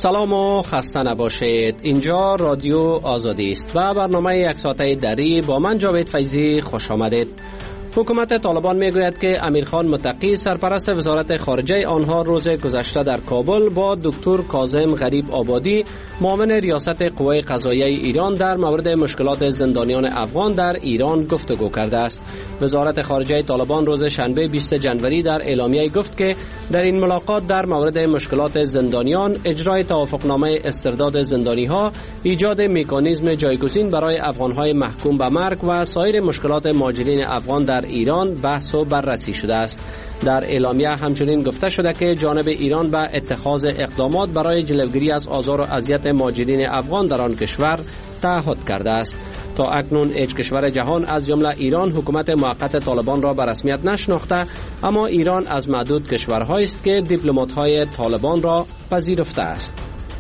سلام و خسته نباشید. اینجا رادیو آزادی است و برنامه یک ساعته دری با من جاوید فیضی خوش آمدید. حکومت طالبان میگوید که امیرخان متقی سرپرست وزارت خارجه آنها روز گذشته در کابل با دکتر کاظم غریب آبادی معاون ریاست قوای قضاییه ایران در مورد مشکلات زندانیان افغان در ایران گفتگو کرده است. وزارت خارجه طالبان روز شنبه 20 جنوری در اعلامیه گفت که در این ملاقات در مورد مشکلات زندانیان، اجرای توافقنامه استرداد زندانی‌ها، ایجاد مکانیزم جایگزین برای افغان‌های محکوم به مرگ و سایر مشکلات مهاجرین افغان در ایران بحث و بررسی شده است. در اعلامیه همچنین گفته شده که جانب ایران به اتخاذ اقدامات برای جلوگیری از آزار و اذیت مهاجرین افغان در آن کشور تعهد کرده است. تا اکنون هیچ کشور جهان از جمله ایران حکومت موقت طالبان را به رسمیت نشناخته، اما ایران از معدود کشورهایی است که دیپلمات‌های طالبان را پذیرفته است.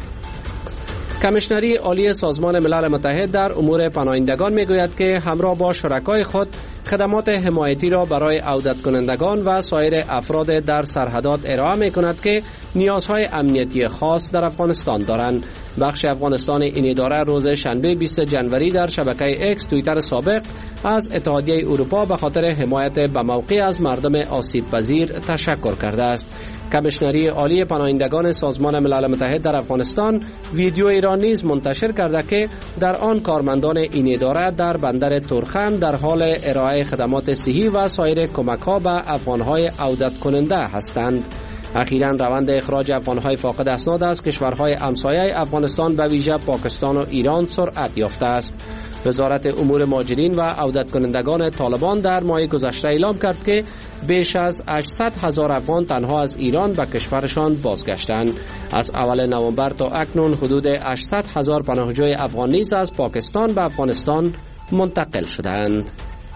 کمیشنری عالی سازمان ملل متحد در امور پناهندگان میگوید که همراه با شرکای خود خدمات حمایتی را برای عودت کنندگان و سایر افراد در سرحدات ارائه می کند که نیازهای امنیتی خاص در افغانستان دارند. بخش افغانستان این اداره روز شنبه 20 جنوری در شبکه اکس توییتر سابق از اتحادیه اروپا به خاطر حمایت به موقع از مردم آسیب پذیر تشکر کرده است. کمیشنری عالی پناهندگان سازمان ملل متحد در افغانستان ویدیویی را نیز منتشر کرده که در آن کارمندان این اداره در بندر تورخم در حال ارائه خدمات صحی و سایر کمک‌ها به افغان‌های عودت کننده هستند. اخیراً روند اخراج افغان‌های فاقد اسناد از کشورهای همسایه افغانستان به ویژه پاکستان و ایران سرعت یافته است. وزارت امور مهاجرین و عودت کنندگان طالبان در ماه گذشته اعلام کرد که بیش از 800,000 افغان تنها از ایران به کشورشان بازگشتند. از اول نوامبر تا اکنون حدود 800,000 پناهجوی افغان نیز از پاکستان به افغانستان منتقل شدند.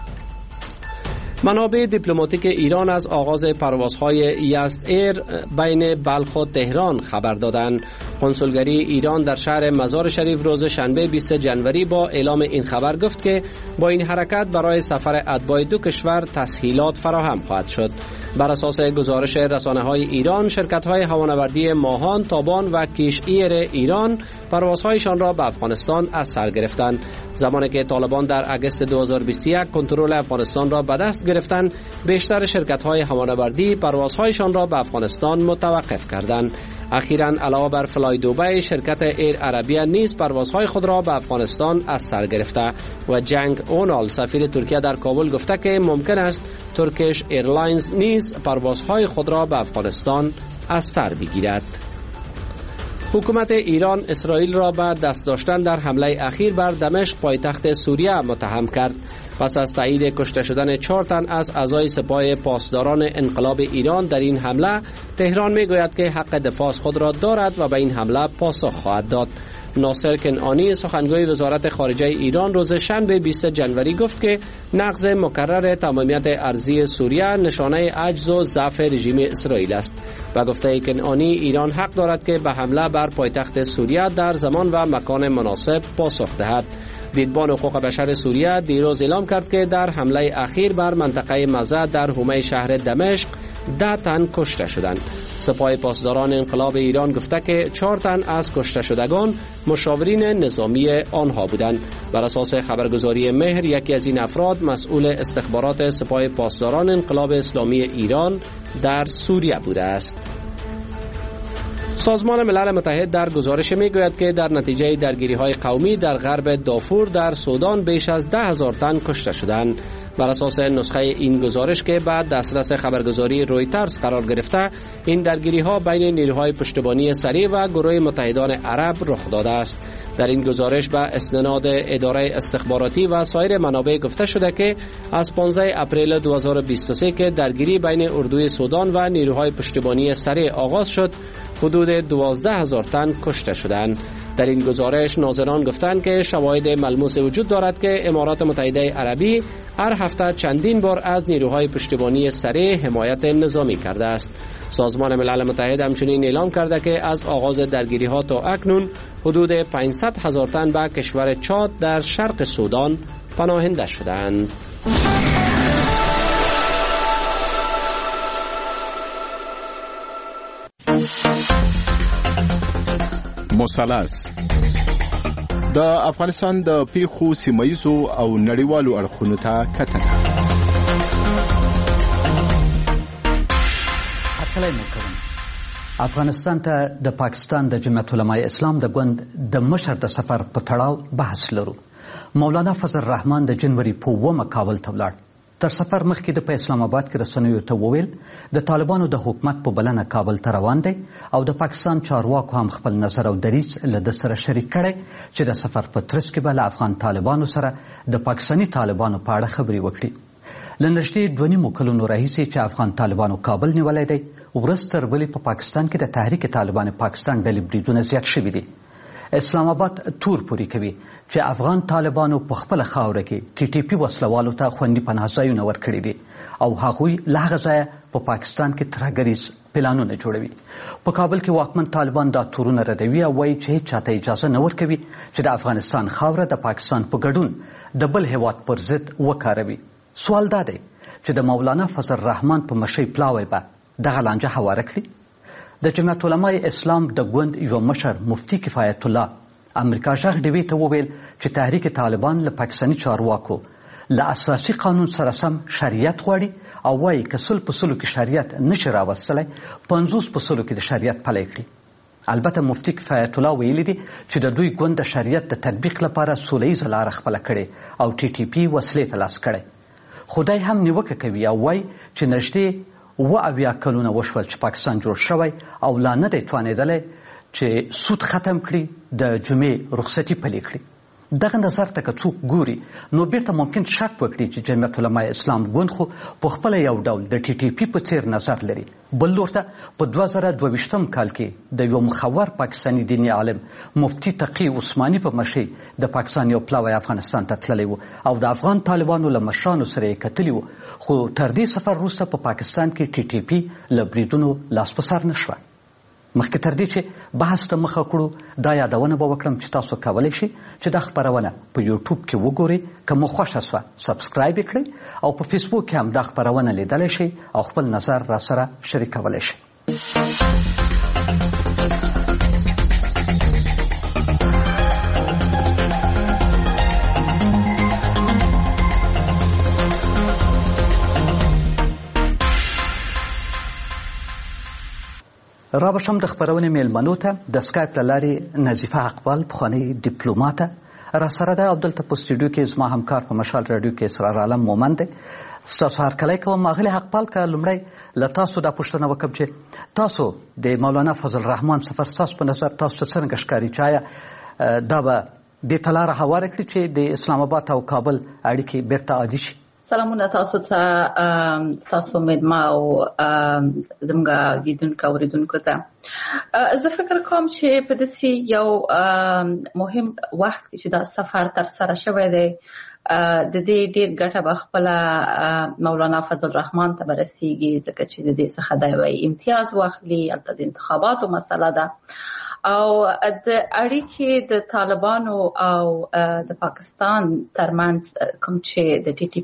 منابع دیپلماتیک ایران از آغاز پروازهای یزد ایر بین بلخ و تهران خبر دادند. کنسولگری ایران در شهر مزار شریف روز شنبه 20 جنوری با اعلام این خبر گفت که با این حرکت برای سفر اتباع دو کشور تسهیلات فراهم خواهد شد. بر اساس گزارش رسانه‌های ایران، شرکت‌های هوانوردی ماهان، تابان و کیش ایر ایران پروازهایشان را به افغانستان از سر گرفتند. زمانی که طالبان در اگست 2021 کنترل افغانستان را به دست گرفتند، بیشتر شرکت‌های هوانوردی پروازهایشان را به افغانستان متوقف کردند. اخیراً علاوه بر فلای دوبی، شرکت ایر عربیه نیز پروازهای خود را به افغانستان از سر گرفته و جنگ اونال سفیر ترکیه در کابل گفته که ممکن است ترکیش ایرلاینز نیز پروازهای خود را به افغانستان از سر بگیرد. حکومت ایران اسرائیل را به دست داشتن در حمله اخیر بر دمشق پایتخت سوریه متهم کرد. پس از تایید کشته شدن 4 تن از اعضای سپاه پاسداران انقلاب ایران در این حمله، تهران میگوید که حق دفاع خود را دارد و به این حمله پاسخ خواهد داد. ناصر کنعانی سخنگوی وزارت خارجه ایران روز شنبه 20 جنوری گفت که نقض مکرر تمامیت ارضی سوریه نشانه عجز و ضعف رژیم اسرائیل است و گفته کنعانی ایران حق دارد که به حمله بر پایتخت سوریه در زمان و مکان مناسب پاسخ دهد. دیدبان حقوق بشر سوریه دیروز اعلام کرد که در حمله اخیر بر منطقه مزه در حومه شهر دمشق 10 تن کشته شدند. سپاه پاسداران انقلاب ایران گفته که 4 تن از کشته شدگان مشاورین نظامی آنها بودند. بر اساس خبرگزاری مهر، یکی از این افراد مسئول استخبارات سپاه پاسداران انقلاب اسلامی ایران در سوریه بوده است. سازمان ملل متحد در گزارش میگوید که در نتیجه درگیری‌های قومی در غرب دارفور در سودان بیش از 10,000 تن کشته شدند. بر اساس نسخه این گزارش که بعد دسترس خبرگزاری رویترز قرار گرفته، این درگیری‌ها بین نیروهای پشتیبانی سریع و گروه متحدان عرب رخ داده است. در این گزارش به استناد اداره استخباراتی و سایر منابع گفته شده که از 15 اپریل 2023 که درگیری بین اردوی سودان و نیروهای پشتیبانی سریع آغاز شد، حدود 12,000 تن کشته شدند. در این گزارش ناظران گفتند که شواهد ملموس وجود دارد که امارات متحده عربی هر هفته چندین بار از نیروهای پشتیبانی سریع حمایت نظامی کرده است. سازمان ملل متحد همچنین اعلام کرده که از آغاز درگیری‌ها تا اکنون حدود 500,000 تن به کشور چاد در شرق سودان پناهنده شدند. مثلث د افغانستان د پیښو سیمایزو او نړیوالو اړخونو ته کتنه. افغانستان ته د پاکستان د جمعیت علماء اسلام د ګوند د مشر د سفر په تړاو بحث لرو. مولانا فضل الرحمن د جنوري په 9 کابل ته ولاړ. تر سفر مخکې د په اسلام آباد کې رسنیو ته وویل د طالبانو د حکومت په بلنه کابل ته روان دی او د پاکستان چارواکو هم خپل نظر او دریځ له د سره شریک کړي چې د سفر په ترڅ کې به له افغان طالبانو سره د پاکستاني طالبانو په اړه خبرې وکړي. له نږدې 2.5 کلونو راهیسې چې افغان طالبانو کابل نیولی دی، ورځ تر بلې په پاکستان کې د تحریک طالبان پاکستان ډلې بریدونه زیات شوي دي. اسلام آباد تور پورې کوي چې افغان طالبانو په خپله خاوره کې TTP وسلوالو ته خوندي پناه ځایونه ورکړي دي او هغوی له هغه ځایه په پاکستان کې ترهګریز پلانونه جوړوي. په کابل کې واکمن طالبان دا تورونه ردوي او وایي چې هیڅ چاته اجازه نه ورکوي چې د افغانستان خاوره د پاکستان په ګډون د بل هیواد پر ضد وکاروي. سوال دا دی چې د مولانا فضل الرحمن په مشرۍ پلاوی به دغه لانجه هواره کړي. د جمعیت علماء اسلام د ګوند یو مشر مفتی کفایت الله امریکا غږ ډیوي ته وویل چې تحریک طالبان له پاکستاني چارواکو له اساسي قانون سره سم شریعت غواړي او وایي که 100% کې شریعت نشي راوستلی 50% کې د شریعت پلی کړي. البته مفتی کفایت الله ویلي دي چې د دوی ګوند د شریعت د تطبیق لپاره سوله ییزه لاره خپله کړې او TTP وسلې ته لاس کړی. خدای هم نیوکه کوي او وایي چې نږدې 80 کلونه وشول چې پاکستان جوړ شوی او لا نه دی توانېدلی چې سود ختم کړي، د جمعې رخصتي پلې کړي. دغه نظر ته که څوک ګوري نو بیرته ممکن شک وکړي چې جمعیت علماء اسلام ګوند خو په خپله یو ډول د TTP په څیر نظر لري. بل لور ته په 2022 کال کې د یو مخور پاکستاني دیني عالم مفتی تقی عثماني په مشرۍ د پاکستان یو پلاوی افغانستان ته تللی و او د افغان طالبانو له مشرانو سره یې کتلي و، خو تر دې سفر وروسته په پاکستان کې TTP له بریدونو لاس په سر نه شوه. مخکې تر دې چې بحث ته مخه کړو دا یادونه به وکړم چې تاسو کولی شئ چې دا خپرونه په یوټیوب کې وګورئ. که مو خوښه شوه سبسکرایب یې کړئ او په فیسبوک کې هم دا خپرونه لیدلی شئ او خپل نظر را سره شریکولی شئ. را بشم د خپرونې میلمنو ته د سکایپ له لارې نظیفه اقبال پخوانۍ ډیپلوماته را سره ده او دلته په سټوډیو کې زما همکار په مشال راډیو کې اسرار عالم مومند دی. ستاسو هرکلی کوم. اغلې اقبال که لومړی له تاسو دا پوښتنه وکړم چې تاسو د مولانا فضل الرحمن سفر ستاسو په نظر تاسو ته څرنګه ښکاري؟ چې آیا دا به دې ته لاره هواره کړي چې د اسلام آباد او کابل اړیکې بیرته عادي شي؟ سلامونه تاسو ته، تاسو مېلمه او زموږ لیدونکو اوریدونکو ته. زه فکر کوم چې په داسې یو مهم وخت کې چې دا سفر ترسره شوی دی د دې ډېر ګټه به خپله مولانا فضل الرحمن ته به رسیږي، ځکه چې د دې څخه د یو امتیاز واخلي. هلته د انتخاباتو مسله ده او د اړیکې د طالبانو او د پاکستان ترمنځ کوم چې د TTP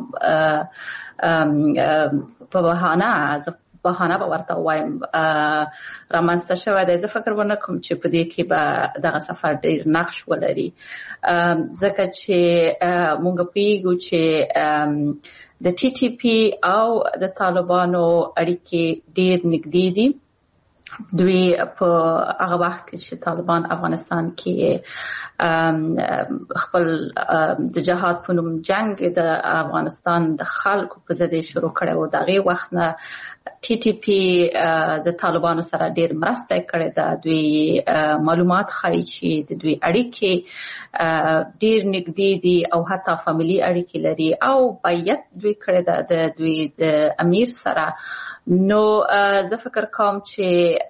په بهانه به ورته وایم رامنځته شوی دی. زه فکر ونه کوم چې په دې کې به دغه سفر ډېر نقش ولري، ځکه چې موږ پوهېږو چې د TTP او د طالبانو اړیکې ډېر نږدې دي. دوی په هغه وخت کې چې طالبان افغانستان کې خپل د جهاد په نوم جنگ د افغانستان د خلکو په ضد شروع کړی و، د هغې وخت نه TTP د طالبانو سره ډېر مرسته کړې ده. دوی معلومات ښایي چې د دوی اړیکې ډېر نږدې دي او حتی فامیلي اړیکې لري او بیعت دوی کړې ده د دوی د امیر سره. نو زه فکر کوم چې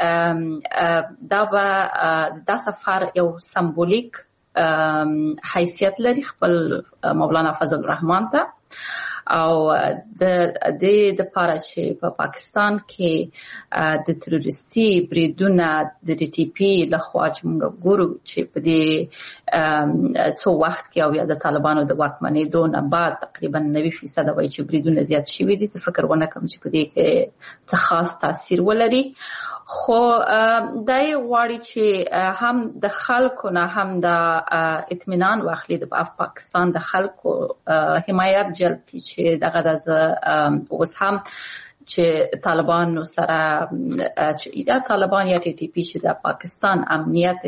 دا سفر یو سمبولیک حیثیت لري خپل مولانا فضل الرحمن ته او د دې دپاره چې په پاکستان کې د تروریستي بریدونه د TTP لخوا چې موږ ګورو چې په دې څو وخت کې او یا د طالبانو د واکمنېدو نه بعد تقریبا 90% وایي چې بریدونه زیات شوي دي. زه فکر ونه کوم چې په دې کې څه خاص تاثیر ولري. خو دای غواړي چې هم د خلکو نه هم د اطمینان واخلي د پاکستان د خلکو حمایت جلب کړي چې دغه د اوس هم چې طالبان سره یا طالبان یا ټي ټي پی چې د پاکستان امنیت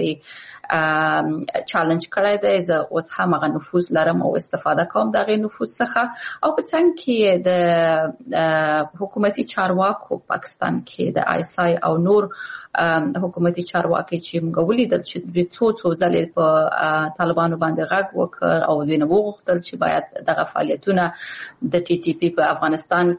چالنج کړی دی. زه اوس هم هغه نفوذ لرم او استفاده کوم دغه نفوذ څخه او په څنګ کې د حکومتي چارواکو پاکستان کې د آیسای او نور حکومتي چارواکي چې موږ ولیدل چې د څو ځلې په طالبانو باندې غږ وکړ او دوی نه وغوښتل چې باید دغه فعالیتونه د ټي ټي پی په افغانستان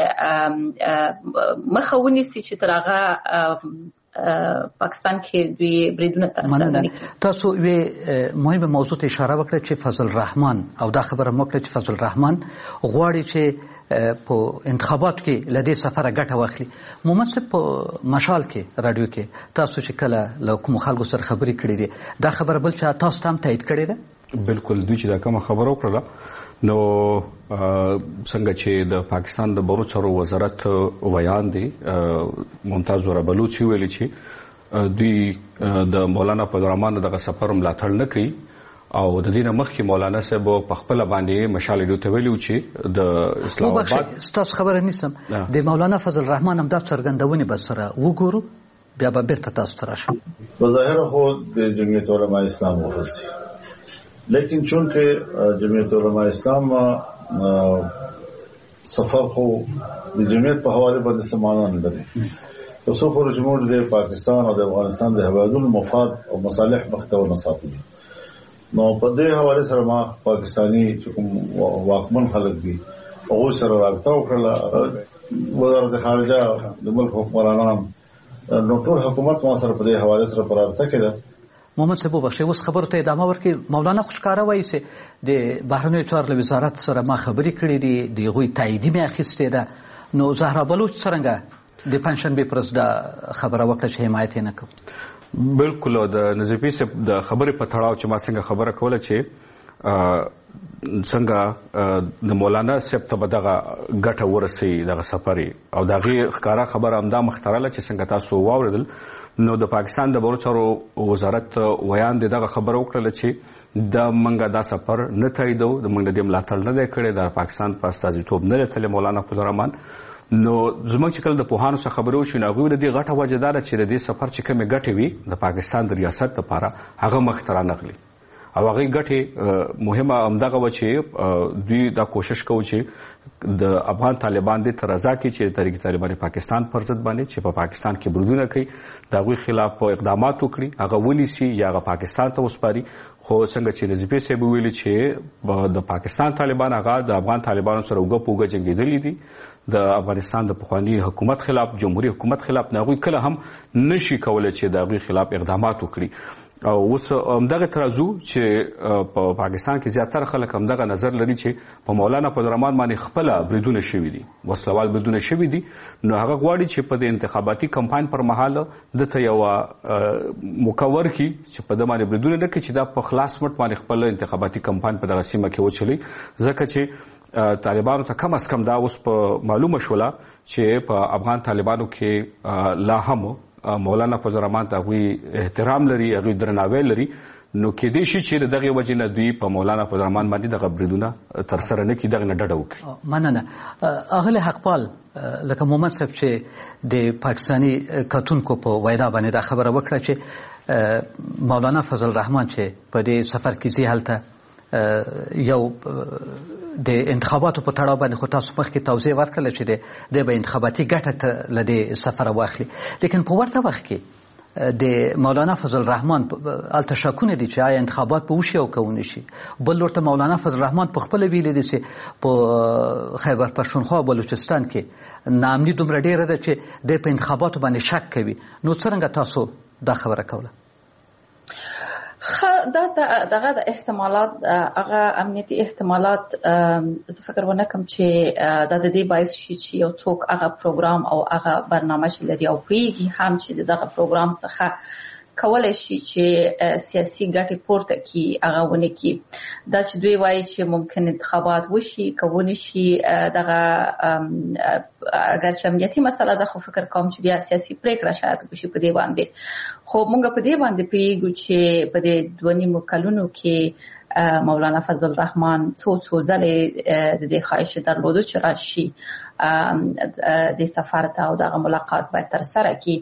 کې مخه ونیسي چې تر هغه پاکستان کې دوی بریدونه ترسره کړي. تاسو یو مهمه موضوع ته اشاره وکړه چې فضل الرحمن او دا خبره موکړه چې فضل الرحمن غواړي چې په انتخابات کې لدې سفر ګټه واخلي. محمد صاحب په مشال کې رادیو کې تاسو چې کله له کوم خلکو سره خبرې کړې دي دا خبره بل چې تاسو ته هم تایید کړې ده؟ بالکل دوی چې دا کومه خبره وکړه نو څنګه چې د پاکستان د بهرنیو چارو وزارت ویان دی ممتاز بلوچ ویلي چې دوی د مولانا فضل الرحمن دغه سفر ملاتړ نه کوي او د دې نه مخکې مولانا صاحب په خپل باندې مشال ډیو ته ویلو چې د اسلام آباد ستاسو خبره نیسم د مولانا فضل الرحمن هم د څرګندونې بس سره وګورو بیا به بیرته تاسو ته راشم. بظاهر خود د جمعیت علماء اسلام ورسي لیکن چونکه جمعیت علماء اسلام سفر خو د جمعیت په حواله باندې سمانه نه لري. اوسو پر جمهور د پاکستان او د افغانستان د هوادونو مفاد او مصالح مختو نه ساتي. نو په دې حواله سره ما پاکستانی چې کوم واکمن خلک دي هغه سره رابطه وکړه. وزارت خارجه د ملک حکمرانان نو ټول حکومت ما سره په دې حواله سره پرارته کړه. محمد صاحب بخښي اوس خبرو ته ادامه ورکړي. مولانا خوشکاره وایي چې د بهرنیو چارو وزارت سره ما خبرې کړې دي د هغوی تاییدي مې اخیستې ده. نو زهرا بلوچ څرنګه د پنجشنبې پر ورځ دا خبره وکړه چې حمایت یې نه کوو؟ بالکل د نظیفي صاحب د خبرې په تړاو چې ما څنګه خبره کوله چې څنګه د مولانا صاحب ته به دغه ګټه ورسوي دغه سفر او د هغې ښکاره خبره همدا مخترله چې څنګه تاسو واورېدل نو د پاکستان د بهرنیو چارو وزارت ویان د دغه خبره وکړله چې د منګه دا سفر نه تاییدو د منګه د ملاتړ نه دی کړی د پاکستان په استازیتوب نه دی تللی مولانا فضل الرحمن. نو زموږ چې کله د پوهانو څخه خبرې وشوې نو هغوی د دې غټه وجه دا ده چې د دې سفر چې کومې ګټې وي د پاکستان د ریاست لپاره هغه مخې ته رانغلي او هغې ګټې مهمه همدغه وه چې دوی دا کوشش کوو چې د افغان طالبان دې ته رضا کړي چې تحریک طالبان پاکستان پر ضد باندې چې په پاکستان کې بریدونه کوي د هغوی خلاف اقدامات وکړي هغه ونیسي یا هغه پاکستان ته وسپاري. خو څنګه چې نظیفي صاحب ویلي چې د پاکستان طالبان هغه د افغان طالبانو سره اوږه په اوږه جنګېدلي دي د افغانستان د پخواني حکومت خلاف جمهوري حکومت خلاف نه هغوی کله هم نشي کولی چې د هغوی خلاف اقدامات وکړي. او اوس همدغه ترازو چې په پاکستان کې زیاتره خلک همدغه نظر لري چې په مولانا فضل الرحمن باندې خپله بریدونه شوي دي وسلوال بریدونه شوي دي نو هغه غواړي چې په د انتخاباتي کمپاین پر مهال دته یوه موقع ورکړي چې په ده باندې بریدونه نه کړي چې دا په خلاص مټ باندې خپل انتخاباتي کمپاین په دغه سیمه کې وچلوي ځکه چې طالبانو ته کم از کم دا اوس په معلومه شوله چې په افغان طالبانو کې لا هم مولانا فضل الرحمن ته هغوی احترام لري هغوی درناوی لري نو کېدای شي چې د دغې وجې نه دوی په مولانا فضل الرحمن باندې دغه بریدونه ترسره نه کړي دغې نه ډډه وکړي. مننه. اغلی حقپال لکه محمد صاحب چې د پاکستاني کتونکو په وینا باندې دا خبره وکړه چې مولانا فضل الرحمن چې په دې سفر کې ځي هلته یو د انتخاباتو په تړاو باندې خو تاسو مخکې توضیح ورکړله چې د به انتخاباتي ګټه ته له دې سفره واخلي لیکن په ورته وخت کې د مولانا فضل الرحمن هلته شکونه دي چې آیا انتخابات به وشي او که ونه شي. بل لور ته مولانا فضل الرحمن په خپله ویلي دي چې په خیبر پښتونخوا او بلوچستان کې ناامني دومره ډېره ده چې دی په انتخاباتو باندې شک کوي. نو څرنګه تاسو دا خبره کوله؟ دغه د احتمالات هغه امنیتي احتمالات زه فکر ونه کوم چې د دې باعث شي چې یو څوک هغه پروګرام او هغه برنامه چې لري او پوهیږي هم چې دغه پروګرام څخه کولای شي چې سیاسي ګټې پورته کی هغه ونه کی دا چې دوی وایي چې ممکن انتخابات وشي کوي شي دغه اگر چې امنیتي مسله ده خو فکر کوم چې بیا سیاسي پریکړه شاید وشي په دې باندې خو موږ په دې باندې پیګو چې په دې 2.5 کلونو کې مولانا فضل الرحمن څو ځلې د دې خواهش درلوده چې راشي د سفر ته او دغه ملاقات باید تر سره کی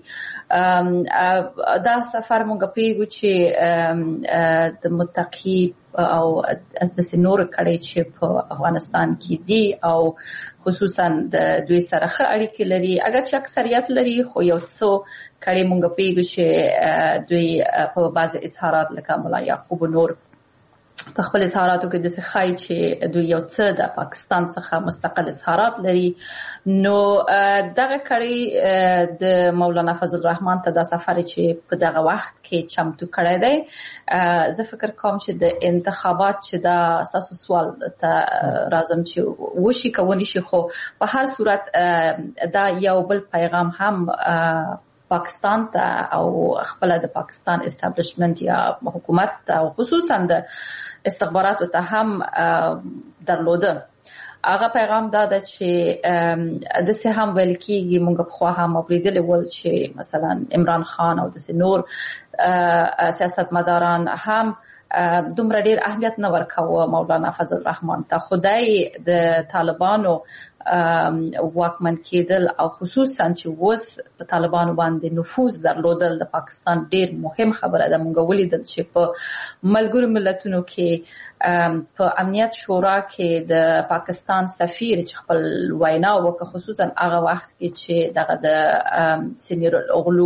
دا سفر مونږ پیګو چې د متقی او د سنور کړي چې په افغانستان کې دي او خصوصا د دوی سره ښه اړیکې لري اگر چې اکثریت لري خو یو څو کړي مونږ پیګو چې دوی په بعض اظهارات لکه مولا یعقوب نور په خپل اظهاراتو کې د څخای چې دوی یو څه د پاکستان څخه مستقل اظهارات لري نو دغه کړي د مولانا فضل الرحمن ته د سفر چې په دغه وخت کې چمتو کړی دی زه فکر کوم چې د انتخابات چې دا اساسو سوال ته راځم چې وشي کوي شي خو په هر صورت دا یو بل پیغام هم پاکستان ته او خپل د پاکستان اسټابلیشمنت یا حکومت ته او خصوصا د استخباراتو ته هم درلوده هغه پیغام دا ده چې د سه هم ویل کېږي موږ په خوا هم اوریدل ول چې مثلا عمران خان او د نور سیاستمداران هم دومره ډیر اهمیت نه ورکاوه مولانا فضل الرحمن ته خدای د طالبانو واکمن کېدل او خصوصا چې وس په طالبانو باندې نفوذ درلودل د پاکستان ډیر مهم خبره ده مونږ ولیدل چې په ملګرو ملتونو کې په امنیت شورا کې د پاکستان سفیر چې خپل وینا وکړه خصوصا هغه وخت کې چې دغه د سینیر الاغلو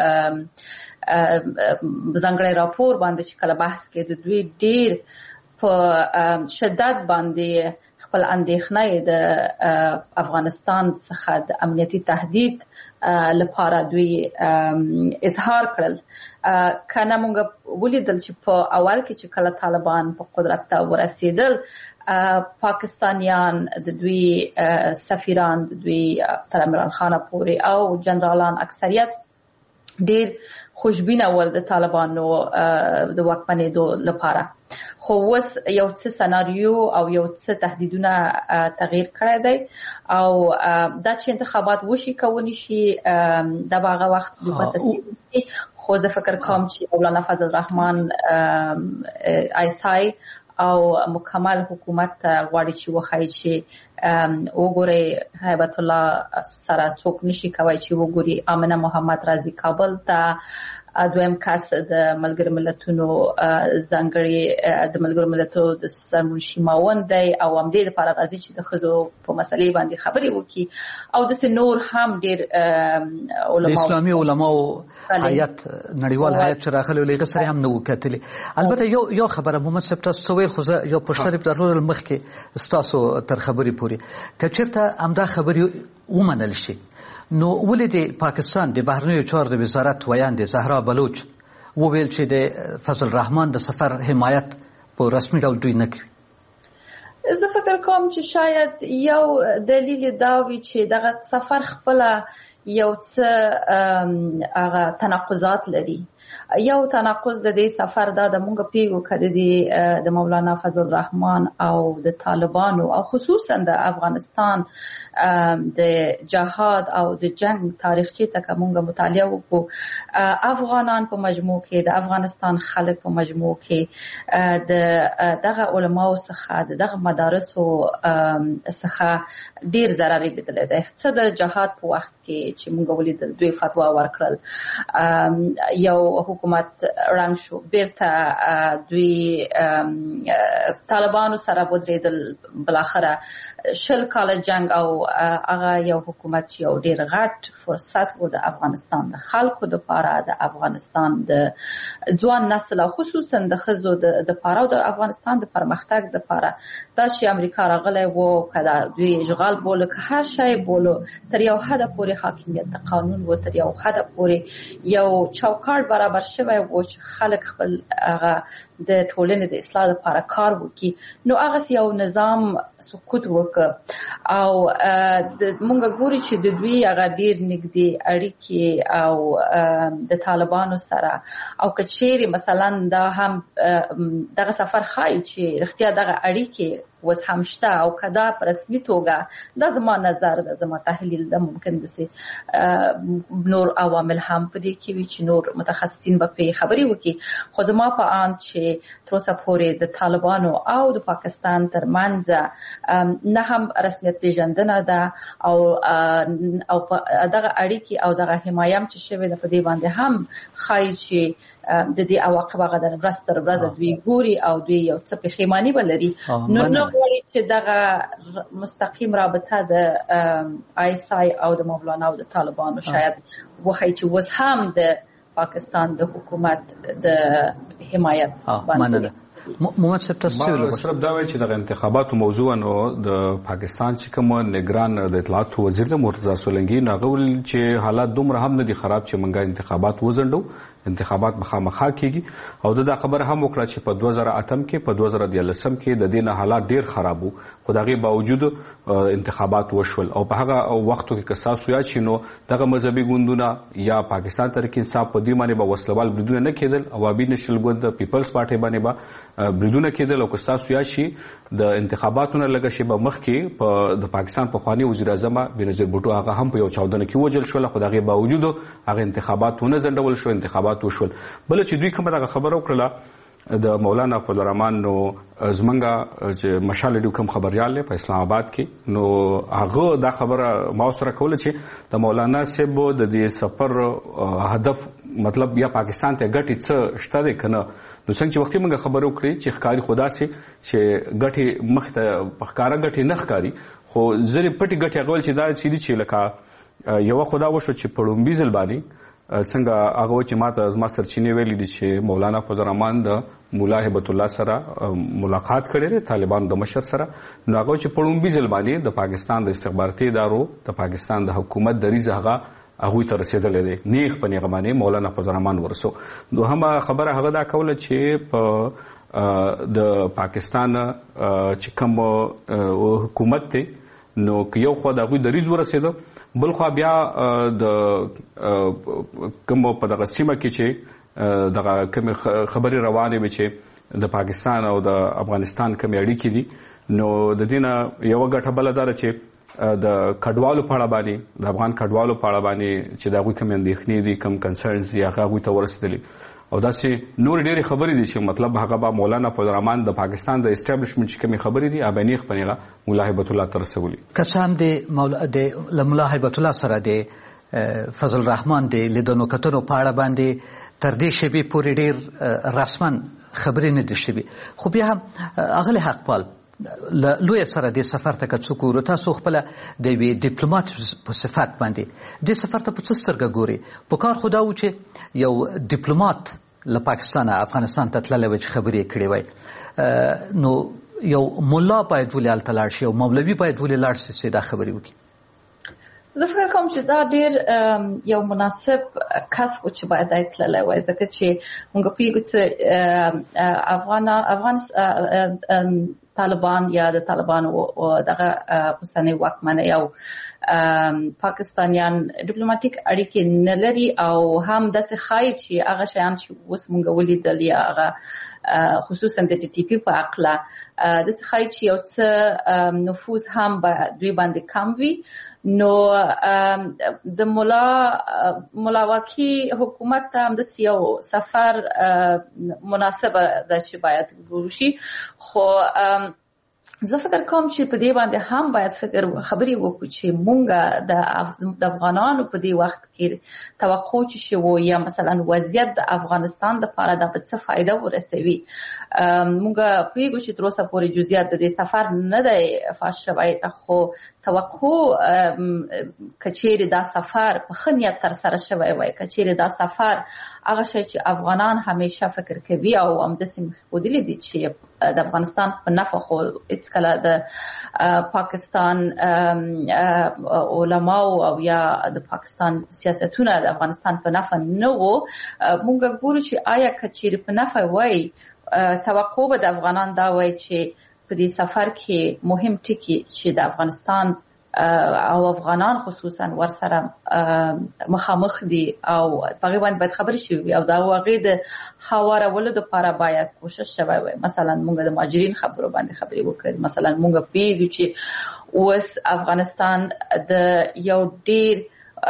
ځانګړی راپور باندې چې کله بحث کې د دوی ډیر په شدت باندې خپل اندېښنه د افغانستان څخه د امنیتي تهدید لپاره دوی اظهار کړل کنه موږ ولیدل چې په اول کې چې کله طالبان په قدرت ته ورسېدل پاکستانیان د دوی سفیران د دوی تر عمران خان پورې او جنرالان اکثریت ډیر خوشبینه ول د طالبانو د واکمنېدو لپاره خو وس یو څه سناریو او یو څه تهدیدونه تغییر کړی دی او دا چې انتخابات وشي کوي شي د باغه وخت د پاتې خو زه فکر کوم چې مولانا فضل الرحمن ایسای او مکمل حکومت غواړي چې وخایي چې وګوري هیبت الله سره څوک نشي کوي چې وګوري امنه محمد رازي کابل ته دویم کس د ملګر ملتونو ځانګړي د ملګر ملتونو د سرمنشي ماوند دی او هم دې لپاره راځي چې د خزو په مسلې باندې خبرې وکړي او د نور هم ډیر علماء اسلامي علماء هیئت نړیوال هیئت چې راغلي لږ سره هم نو کتلې البته یو خبره محمد صاحب تاسو سوي خو یو پښتني په درلود مخکې تاسو تر خبرې پوري کچرته امدا خبرې ومنل شي نو ولې پاکستان د بهرنیو چارو د وزارت ویاندې زهرا بلوچ وویل چې د فضل الرحمن د سفر حمایت په رسمي ډول دوی نه کوي زه فکر کوم چې شاید یو دلیل دا وي چې دغه سفر خپل یو څه هغه تناقضات لري یو تناقض د دې سفر دا د مونږ پیغو کړی د مولانا فضل الرحمن او د طالبانو او خصوصا د افغانستان د جهاد او د جنگ تاریخچه ته مونږ مطالعه وکړو افغانان په مجموع کې د افغانستان خلک په مجموع کې د دغه علماو څخه دغه مدارسو څخه ډیر ضرر لیدل دی څه د جهاد په وخت کې چې مونږ ولیدل دوی فتوا ورکړل یو حکومت رنګ شو بیرته دوی طالبانو سره ودرېدل بلاخره شل کال جنگ او هغه یو حکومت چې یو ډیر غټ فرصت و د افغانستان د خلکو لپاره د افغانستان د ځوان نسل او خصوصا د خزو د لپاره او د افغانستان د پرمختګ لپاره دا چې امریکا راغلی وو کله دوی اشغال بوله که هر شی بوله تر یو حد پورې حاکمیت د قانون و تر یو حد پورې یو چوکاټ برابر شوی و چې خلک خپل هغه د ټولنې د اصلاح لپاره کار وکړي نو هغه یو نظام سقوط وکړ وکړ او مونږ ګوري چې د دوی هغه ډیر نږدې اړیکې او د طالبانو سره او کچېری مثلا دا هم دغه سفر خای چې رښتیا دغه اړیکې وس هم شته او کدا په رسمي توګه دا زما نظر ده زما تحلیل ده ممکن دسي نور عوامل هم په دې کې وي چې نور متخصصین به په خبري وکي خو زما په ان چې تر اوسه پورې د طالبانو او د پاکستان ترمنځ نه هم رسمیت پیژندنه ده او دغه اړیکې او دغه حمایت چې شوی ده په دې باندې هم خای چې د دې عواقب هغه د ورځ تر ورځې دوی ګوري او دوی یو څه پښیمانی بلري نو نو غواړي چې دغه مستقیم رابطه د آیسای او د مولانا او د طالبانو شاید وخی چې وس هم د پاکستان د حکومت د حمایت باندې محمد صاحب تاسو صرف دا وایي چې د انتخاباتو موضوع نو د پاکستان چې کوم نگران د اطلاعات وزیر د مرتضی سولنګي ناغول چې حالات دومره هم نه دي خراب چې منګه انتخابات وزندو انتخابات مخامخا کیږي او دا خبره هم وکړه چې په 2008 کې په 2013 کې د دینه حالات ډیر خراب وو خو دغه باوجود انتخابات وشول او په هغه وختو کې کساسو یا چینو دغه مذهبي ګوندونه یا پاکستان تحریک انصاف په دې باندې به وسلوال بریدونه نه کېدل اوابي نشل ګوند پیپلز پارټي باندې به بریدونه کېدل او کساسو یا شي د انتخاباتونو لګه شی به مخ کې په د پاکستان په خواني وزیر اعظم بنظیر بوټو هغه هم په یو 14 کې وجل شو خو دغه باوجود هغه انتخاباتونه زندول شو انتخابات وشول بل چې دوی کومه دغه خبره وکړه د مولانا فضل الرحمن نو زمنګا چې مشال ډیو کوم خبريال په اسلام آباد کې نو هغه دا خبره ما سره کوله چې د مولانا صاحب د دې سفر هدف مطلب یا پاکستان ته ګټي څه شته ده کنه نو څنګه چې وختي موږ خبرو کړې چې ښکاری خدا سي چې ګټي مخته پخکارا ګټي نه ښکاری خو زری پټي ګټي غول چې دا چې لکه یو خدا وشو چې پړومبي ځل باندې څنګه هغه چې ماته زما سرچینه ویلي دي چې مولانا فضل الرحمن د مولا هبت الله سره ملاقات کړي طالبان د مشر سره نو هغه چې پړومبي ځل باندې د پاکستان د استخباراتي ادارو د پاکستان د حکومت دریزه هغه ته رسیدلې دي نیغ په نیغه باندې مولانا فضل الرحمن ورسو دوهمه خبره هغه دا کوله چې په د پاکستان چې کوم حکومت ته نو یو خو د غوی دریز ورسېده بل خو بیا د کوم په دغه سیمه کې چې دغه کوم خبري روانه وي چې د پاکستان او د افغانستان کوم اړیکې دي نو د دینه یو غټه بلدار چې د کډوالو په اړه باندې د افغان کډوالو په اړه باندې چې دا غوي کوم اندېښنې دي کوم کنسرنز دي هغه غوي ته ورسېدلي او داسې نور ډېری خبرې دي چې مطلب هغه به مولانا فضل الرحمن د پاکستان د اسټابلیشمنت چې کومې خبرې دي ابانیخ پنیغه مولا هبت الله ترسولي کسان د مولا هبت الله سره د فضل الرحمن د لیدونو کتنو په اړه باندې تر دې شی به پوری ډېر رسمن خبرې نه دي شوي خو بیا هم اغلی حقپال لوی سره د سفر ته څوک ورته تاسو خپل د وی ډیپلوماټ په صفات باندې د سفر ته په څه سترګه ګوري په کار خدا و چې یو ډیپلوماټ له پاکستان افغانستان ته تللی وي چې خبرې کړې وي نو یو مولا باید ولې هلته لاړ شي او مولوي باید ولې لاړ شي چې دا خبرې وکړي زه فکر کوم چې دا ډېر یو مناسب کس و چې باید تللی وای ځکه چې موږ پوهېږو چې افغان طالبان یا د طالبانو دغه اوسنۍ واکمنۍ او پاکستانیان ډیپلوماټیک اړیکې نه لري او هم داسې ښایي چې هغه شیان چې اوس موږ ولیدل یا هغه خصوصا د ټي ټي پي په عقله داسې ښایي چې یو څه نفوذ هم دوی باندې کم وي نو د ملاواکي حکومت ته هم د یو سفر مناسبه ده چې باید وشي خو زه فکر کوم چې په دې باندې هم باید خبرې وکړو چې مونږ د افغانانو په دې وخت کې توقع چې شو یا مثلا وضعیت د افغانستان لپاره د څه فائدہ ورسوي مونږ پوهیږو چې تر اوسه پورې جزئیات د دې سفر نه دی فاش شوی خو توقع کچېره دا سفر په خنیت تر سره شوی وای کچېره دا سفر هغه شی چې افغانان همیشه فکر کوي او هم د سیمه خودلی دي چې د افغانستان په نفع خو هیڅ کله د پاکستان علما او یا د پاکستان سیاستونه د افغانستان په نفع نه وو مونږ ګورو چې آیا کچېره په نفع وای توقع به د افغانان دا وای چې په دې سفر کې مهم ټکی چې د افغانستان او افغانان خصوصا ورسره مخامخ دي او په غوښتنه باید خبرې شي او دا واقعي د حوارولو لپاره باید کوشش شوی وي. مثلا موږ د مهاجرین خبرو باندې خبرې وکړو. مثلا موږ پیږو چې اوس افغانستان د یو ډیر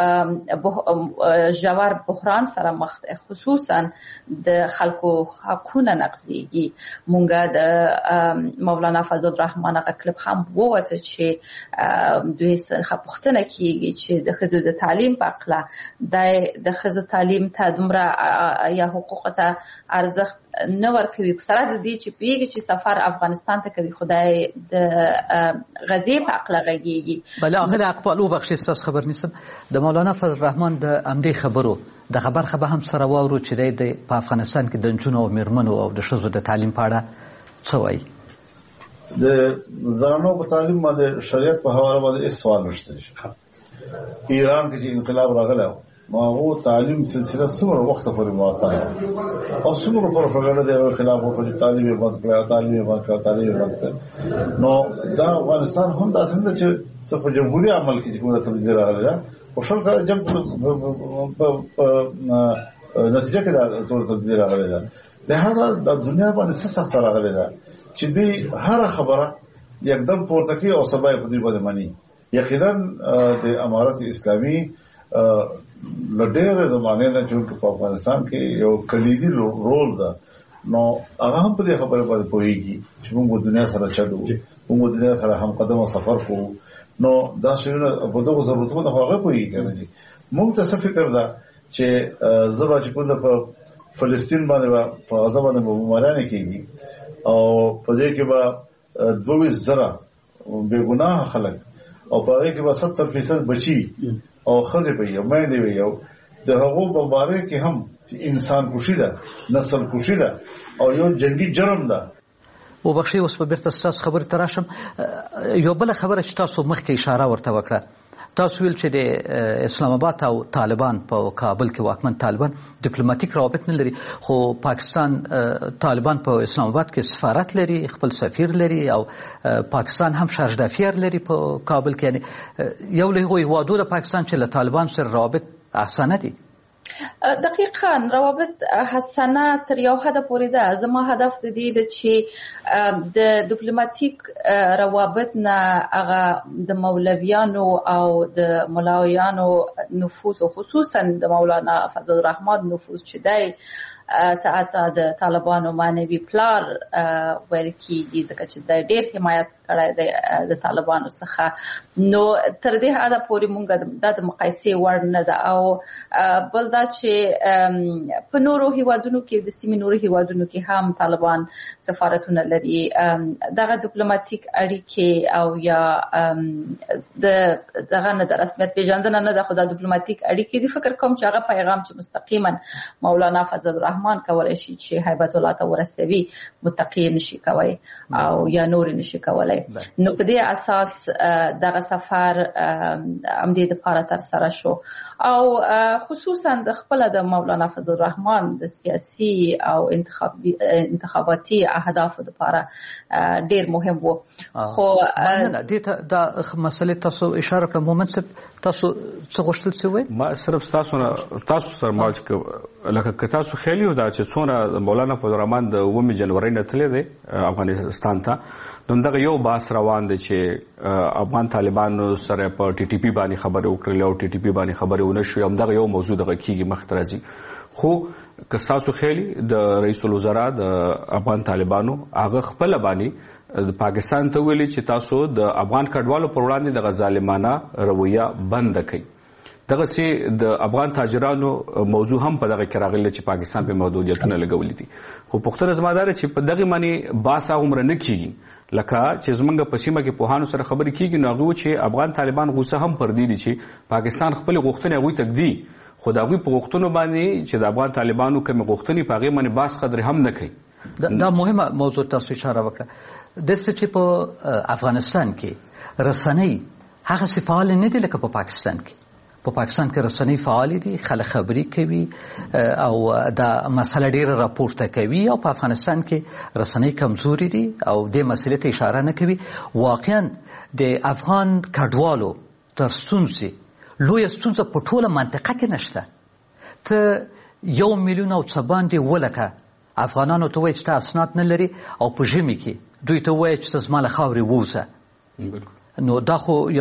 ژور بحران سره مخ دی، خصوصا د خلکو حقونه نقضیږي. مونږه د مولانا فضل الرحمن هغه کلب هم ووته چې دوی څخه پوښتنه کیږي چې د ښځو د تعلیم په اړه د ښځو تعلیم ته دومره یا حقوق ته ارزښت نه ورکوي، په سره د دې چې پیږي چې سفر افغانستان ته کوي خدای د غزې په اړه غږیږي. بله هغه اقبال وبخښئ ستاسو خبر نیسم. د مولانا فضل الرحمن د همدې خبرو دغه برخه به هم سره واورو چې دی په افغانستان کې د نجونو او میرمنو او د ښځو د تعلیم په اړه څه وایي. د زنانو په تعلیم باندې شریعت په حواله باندې هیڅ سوال نشته. ایران کې چې انقلاب راغلی ما هو تعلیم سلسله څومره وخت پورې معطله او څومره پروپاګاندا د خلاف ورته تعلیم یې بند کړه تعلیم یې بند کړه. نو دا افغانستان هم داسې نه چې څه په جمهوریت عمل کې کومه تبدیلی راغلی ده او شل کال جنگ په نتیجه کې دا ټول تبدیلی راغلی ده. لهدا د دنیا باندې څه سخت راغلی ده چې دوی هر خبره یکدم پورته کوي او سبا یې په دې باندې مانی. یقینا د امارت اسلامي لډېر زمانه نه چې په افغانستان کې یو کلیدي رول ده. نو هغه هم په دې خبره باندې پوهیږي چې موږ دنیا سره چلو، موږ دنیا سره هم قدم سفر کوو. نو دا شیونه په دغه ضرورتونو هغه پوهیږي. موږ ته څه فکر ده چې زبا چې کوم په فلسطین باندې په غزا باندې بمبارانې کیږي او په دې کې به 22,000 بے ګناه خلک او په هغه کې به 70% بچي او خزه په یو مې دی یو د هغو بمبارۍ کې هم انسان کشي ده، نسل کشي ده او یو جنگي جرم ده. وبخښئ اوس په بیرته ستاسو خبرې ته راشم. یو بله خبره چې تاسو مخکې اشاره ورته وکړه، تاسو ویل چې د اسلام آباد او طالبان په کابل کې واکمن طالبان ډیپلوماټیک روابط نه لري، خو پاکستان طالبان په اسلام آباد کې سفارت لري، خپل سفیر لري او پاکستان هم شارژدافیر لري په کابل کې. یعنی یو له هغو هیوادو د پاکستان چې له طالبان سره روابط احسانه دي. دقیقاً روابط حسنه تر یو حد پورې ده. زما هدف د دې ده چې د ډیپلوماټیک روابط نه هغه د مولویانو او د ملاویانو نفوذ او خصوصا د مولانا فضل الرحمن نفوذ چې دی تا د طالبانو معنوي پلار ویل کېږي ځکه چې د ډېر حمایت کړی دی د طالبانو څخه. نو تر دې حده پورې موږ د مقایسې وړ نه ده. او بل دا چې په نورو هیوادونو کې د سیمې نورو هیوادونو کې هم طالبان سفارتونه لري. دغه ډیپلوماټیک اړیکې او یا دغه نه د رسمیت پیژندنه نه ده، خو د ډیپلوماټیک اړیکې دي. فکر کوم چې هغه پیغام چې مستقیما مولانا فضل الرحمن کولای شي چې هیبت الله ته ورسوي متقی نشي کوي او یا نور نشي کولای. نو په دې اساس دغه سفر امدې د لپاره تر سره شو او خصوصا د خپل د مولانا فضل الرحمن د سیاسي او انتخاباتي اهداف لپاره ډیر مهم وو. خو دې د مسلې تاسو اشاره کوم مومنت تاسو څه غوښتل څه ما صرف تاسو سره مالچ لکه تاسو خیالي دا چې څونه مولانا فضل الرحمن د 9 جنوري نه تللی دی افغانستان ته، نو دغه یو باس روان دی چې افغان طالبانو سره په ټي ټي پی باندې خبرې وکړلې او ټي ټي پی باندې خبرې ونه شوې. همدغه یو موضوع دغه کېږي مخ ته راځي. خو که ستاسو خیالي د رئیس الوزرا د افغان طالبانو هغه خپله باندې د پاکستان ته ویلي چې تاسو د افغان کډوالو پر وړاندې دغه ظالمانه رویه بنده کړئ. دغسې د افغان تاجرانو موضوع هم په دغه کې راغلی چې پاکستان په محدودیتونه لګولي دي. خو پوښتنه زما دا ده چې په دغې باندې بحث هغومره نه کېږي لکه چې زمونږ په سیمه کې پوهانو سره خبرې کېږي. نو هغوی چې افغان طالبان غوسه هم پر دې دي چې پاکستان خپلې غوښتنې هغوی ته ږدي، خو د هغوی په غوښتنو باندې چې د افغان طالبانو کومې غوښتنې په هغې باندې بحث قدر هم نه کوي. دا مهمه موضوع تاسو اشاره وکړه. داسې چې په افغانستان کې رسنۍ هغسې فعال نه دي لکه په پاکستان کې. په پاکستان کې رسنۍ فعال دي، خلک خبري کوي او دا مسله ډیره راپورته کوي، او په افغانستان کې رسنۍ کمزوري دي او دې مسلې ته اشاره نه کوي. واقعا د افغان کډوالو تر ستونزې لویه ستونزه په ټوله منطقه کې نشته. ته 1 میلیون او څه باندې ولکه افغانانو ته وایي چې ته اسناد نه لري او په ژمي کې دوی ته وایي چې ته زما له خاورې ووځه، نو دا خو